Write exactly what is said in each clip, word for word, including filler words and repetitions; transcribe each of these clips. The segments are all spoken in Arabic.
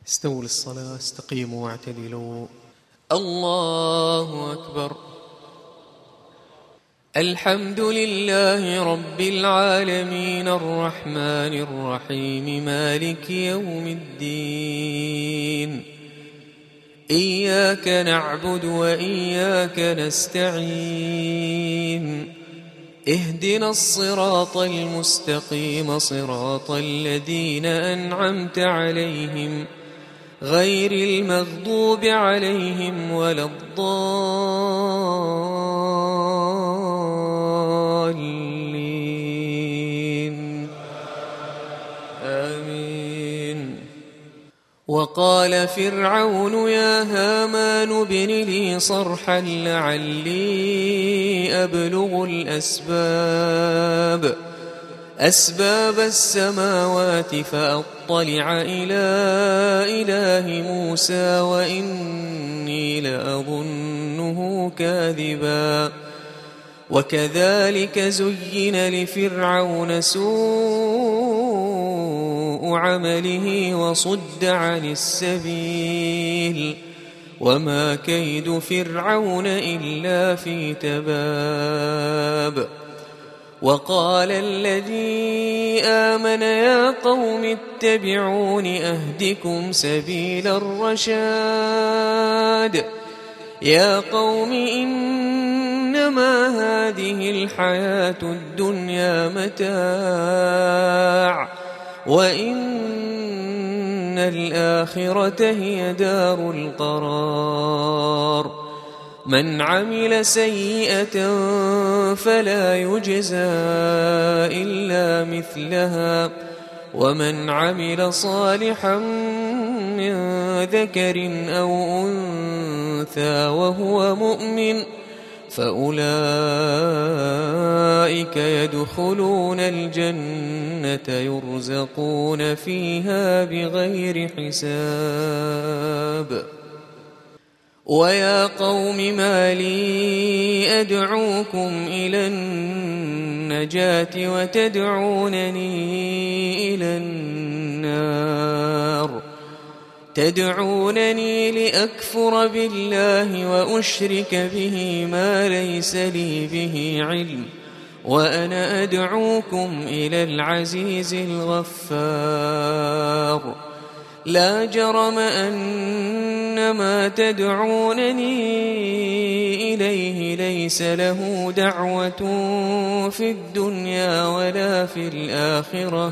استووا للصلاة، استقيموا واعتدلوا. الله أكبر. الحمد لله رب العالمين الرحمن الرحيم مالك يوم الدين. إياك نعبد وإياك نستعين. اهدنا الصراط المستقيم صراط الذين أنعمت عليهم غير المغضوب عليهم ولا الضالين. آمين. وقال فرعون يا هامان ابن لي صرحا لعلي أبلغ الأسباب أسباب السماوات فأطلع إلى إله موسى وإني لأظنه كاذبا. وكذلك زين لفرعون سوء عمله وصد عن السبيل وما كيد فرعون إلا في تباب. وقال الذي آمن يا قوم اتبعون أهدكم سبيل الرشاد. يا قوم إنما هذه الحياة الدنيا متاع وإن الآخرة هي دار القرار. من عمل سيئة فلا يجزى إلا مثلها ومن عمل صالحا من ذكر أو أنثى وهو مؤمن فأولئك يدخلون الجنة يرزقون فيها بغير حساب. ويا قوم ما لي أدعوكم إلى النجاة وتدعونني إلى النار. تدعونني لأكفر بالله وأشرك به ما ليس لي به علم وأنا أدعوكم إلى العزيز الغفار. لا جرم أن ما تدعونني إليه ليس له دعوة في الدنيا ولا في الآخرة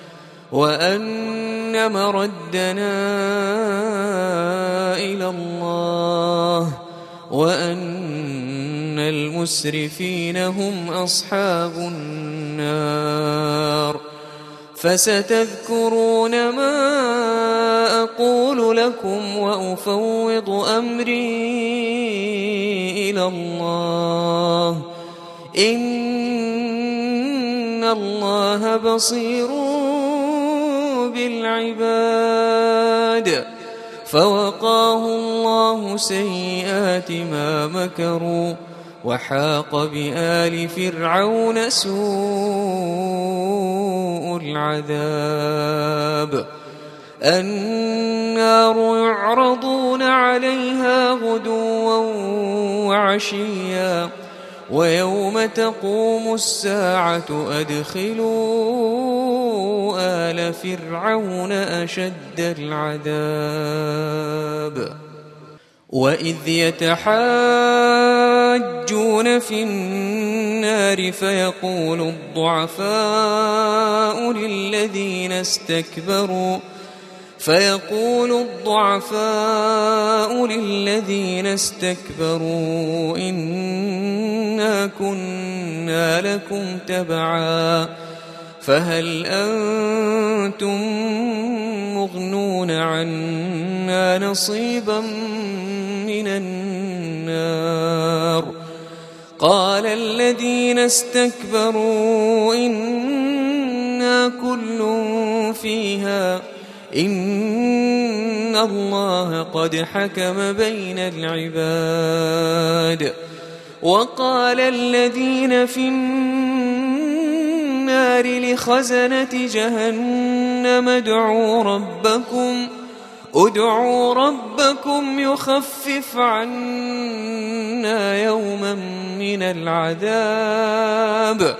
وأن مردنا إلى الله وأن المسرفين هم أصحاب النار. فستذكرون ما أقول لكم وأفوض أمري إلى الله إن الله بصير بالعباد. فوقاه الله سيئات ما مكروا وحاق بآل فرعون سوء العذاب. النار يعرضون عليها غدوا وعشيا ويوم تقوم الساعة أدخلوا آل فرعون أشد العذاب. وإذ يتحاجون في النار فيقول الضعفاء للذين استكبروا فيقول الضعفاء للذين استكبروا إنا كنا لكم تبعا فهل أنتم مغنون عنا نصيبا من النار. قال الذين استكبروا إنا كل فيها إن الله قد حكم بين العباد. وقال الذين في النار لخزنة جهنم ادعوا ربكم ادعوا ربكم يخفف عنا يوما من العذاب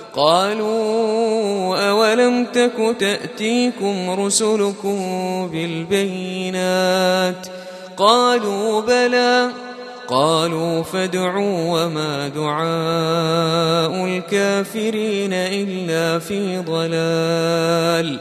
قالوا أولم تك تأتيكم رسلكم بالبينات قالوا بلى قالوا فادعوا وما دعاء الكافرين إلا في ضلال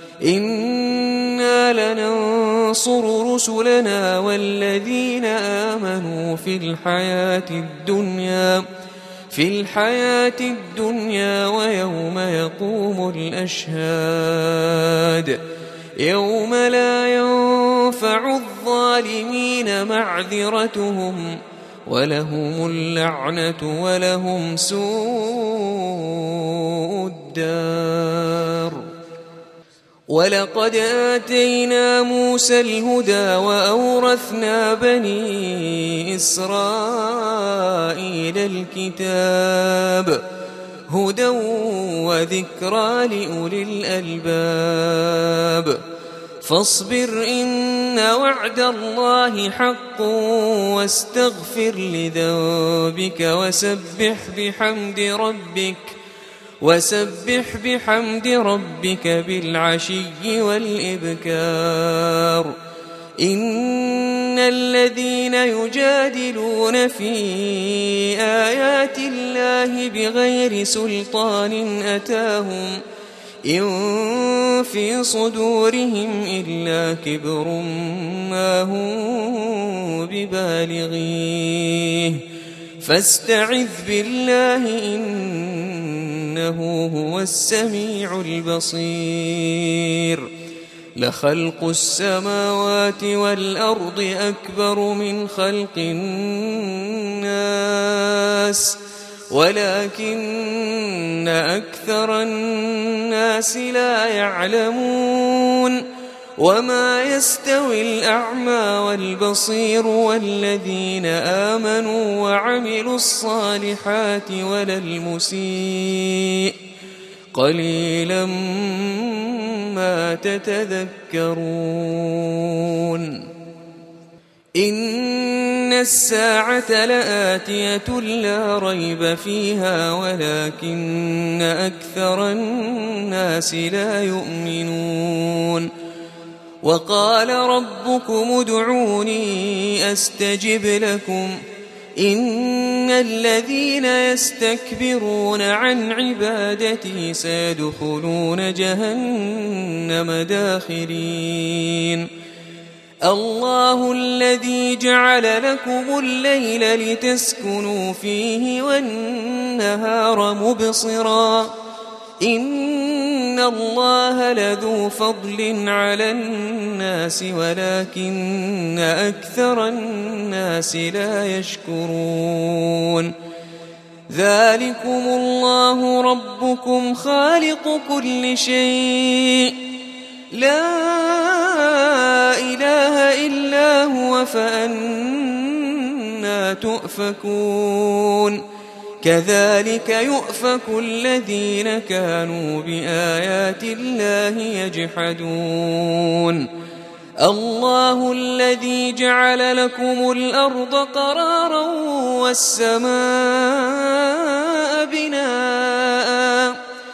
إنا لننصر رسلنا والذين آمنوا في الحياة الدنيا في الحياة الدنيا ويوم يقوم الأشهاد يوم لا ينفع الظالمين معذرتهم ولهم اللعنة ولهم سوء الدار ولقد آتينا موسى الهدى وأورثنا بني إسرائيل الكتاب هدى وذكرى لأولي الألباب فاصبر إن وعد الله حق واستغفر لذنبك وسبح بحمد ربك وسبح بحمد ربك بالعشي والإبكار إن الذين يجادلون في آيات الله بغير سلطان أتاهم إن في صدورهم إلا كبر ما هم ببالغيه فاستعذ بالله إنه هو السميع البصير لخلق السماوات والأرض أكبر من خلق الناس ولكن أكثر الناس لا يعلمون وما يستوي الأعمى والبصير والذين آمنوا وعملوا الصالحات ولا المسيء قليلا ما تتذكرون إن الساعة لآتية لا ريب فيها ولكن أكثر الناس لا يؤمنون وقال ربكم ادعوني أستجب لكم إن الذين يستكبرون عن عبادتي سيدخلون جهنم داخرين الله الذي جعل لكم الليل لتسكنوا فيه والنهار مبصرا إن الله لذو فضل على الناس ولكن أكثر الناس لا يشكرون ذلكم الله ربكم خالق كل شيء لا إله إلا هو فأنى تؤفكون كذلك يؤفك الذين كانوا بآيات الله يجحدون الله الذي جعل لكم الأرض قرارا والسماء بناء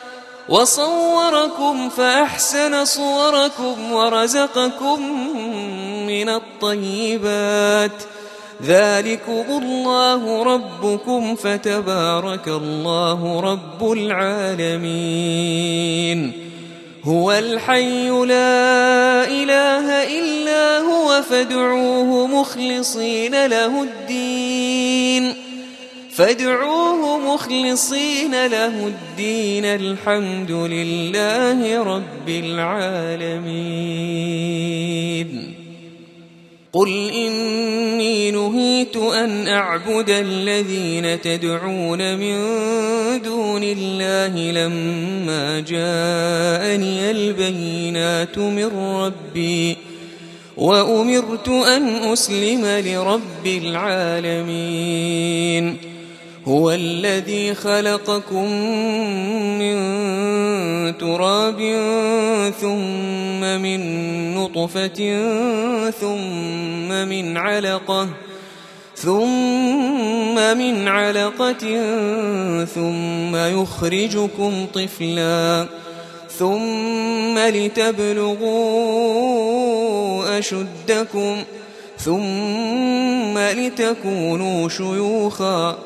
وصوركم فأحسن صوركم ورزقكم من الطيبات ذلكم الله ربكم فتبارك الله رب العالمين هو الحي لا إله إلا هو فادعوه مخلصين له الدين فادعوه مخلصين له الدين الحمد لله رب العالمين قل إني نهيت أن أعبد الذين تدعون من دون الله لما جاءني البينات من ربي وأمرت أن أسلم لرب العالمين هو الذي خلقكم من تراب ثم من نطفة نطفة ثم من علقة ثم من علقة ثم يخرجكم طفلا ثم لتبلغوا أشدكم ثم لتكونوا شيوخا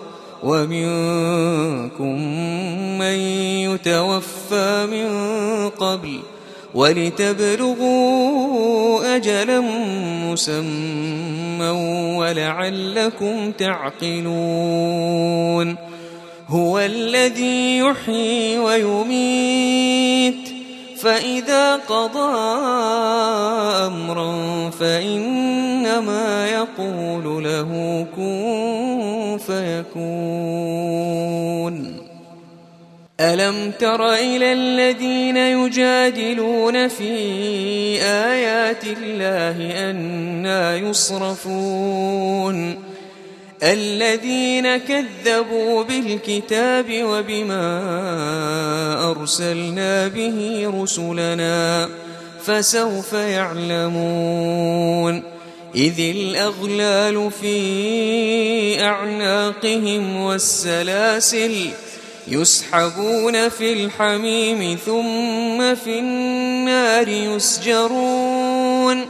ومنكم من يتوفى من قبل ولتبلغوا أجلا مسمى ولعلكم تعقلون هو الذي يحيي ويميت فإذا قضى أمرا فإنما يقول له كن فيكون ألم تر إلى الذين يجادلون في آيات الله أنى يصرفون الذين كذبوا بالكتاب وبما أرسلنا به رسلنا فسوف يعلمون إذ الأغلال في أعناقهم والسلاسل يسحبون في الحميم ثم في النار يسجرون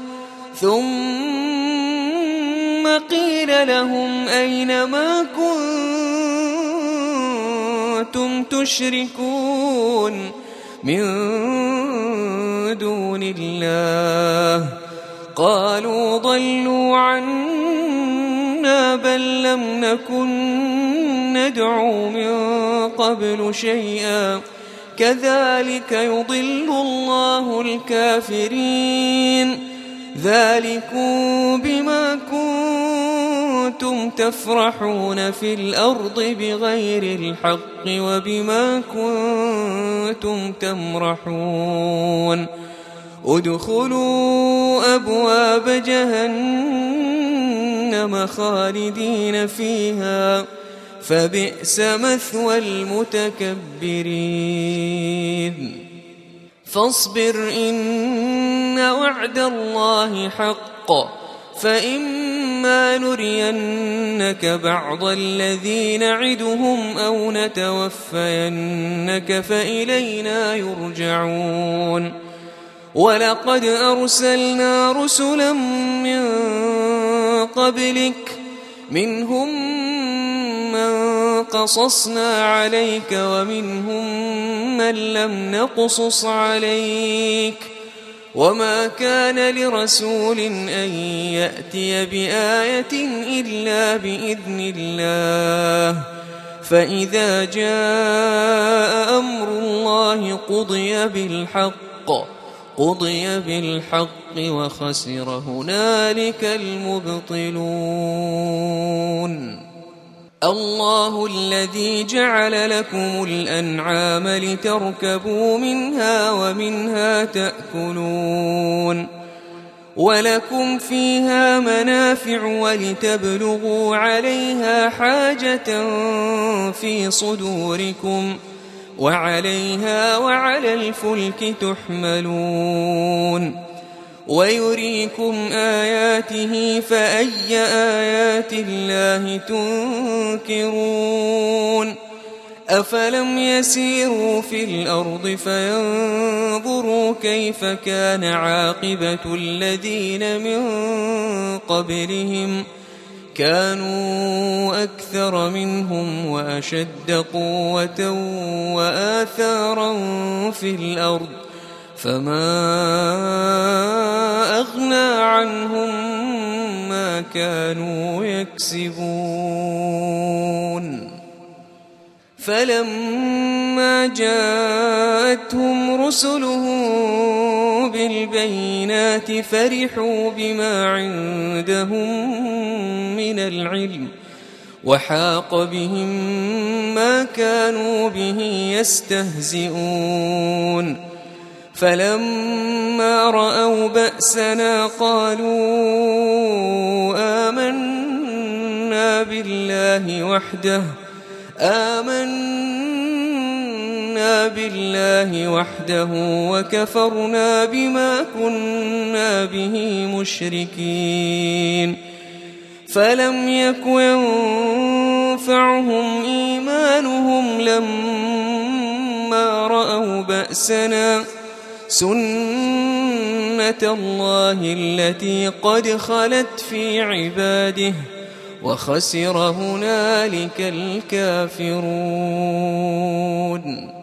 ثم قيل لهم أين ما كنتم تشركون من دون الله قالوا ضلوا عنا بل لم نكن ندعو من قبل شيئا كذلك يضل الله الكافرين ذلكم بما كنتم تفرحون في الأرض بغير الحق وبما كنتم تمرحون ادخلوا أبواب جهنم خالدين فيها فبئس مثوى المتكبرين فاصبر إن وعد الله حق فإما نرينك بعض الذي نعدهم أو نتوفينك فإلينا يرجعون ولقد أرسلنا رسلا من قبلك منهم من قصصنا عليك ومنهم من لم نقصص عليك وما كان لرسول أن يأتي بآية إلا بإذن الله فإذا جاء أمر الله قضي بالحق قضي بالحق وخسر هنالك المبطلون الله الذي جعل لكم الأنعام لتركبوا منها ومنها تأكلون ولكم فيها منافع ولتبلغوا عليها حاجة في صدوركم وعليها وعلى الفلك تحملون ويريكم آياته فأي آيات الله تنكرون أفلم يسيروا في الأرض فينظروا كيف كان عاقبة الذين من قبلهم كانوا أكثر منهم وأشد قوة وآثارا في الأرض فما أغنى عنهم ما كانوا يكسبون فلما جاءتهم رسلهم بالبينات فرحوا بما عندهم من العلم وحاق بهم ما كانوا به يستهزئون فلما رأوا بأسنا قالوا آمنا بالله وحده آمنا آمنا بالله وحده وكفرنا بما كنا به مشركين فلم يك ينفعهم إيمانهم لما رأوا بأسنا سنة الله التي قد خلت في عباده وخسر هنالك الكافرون.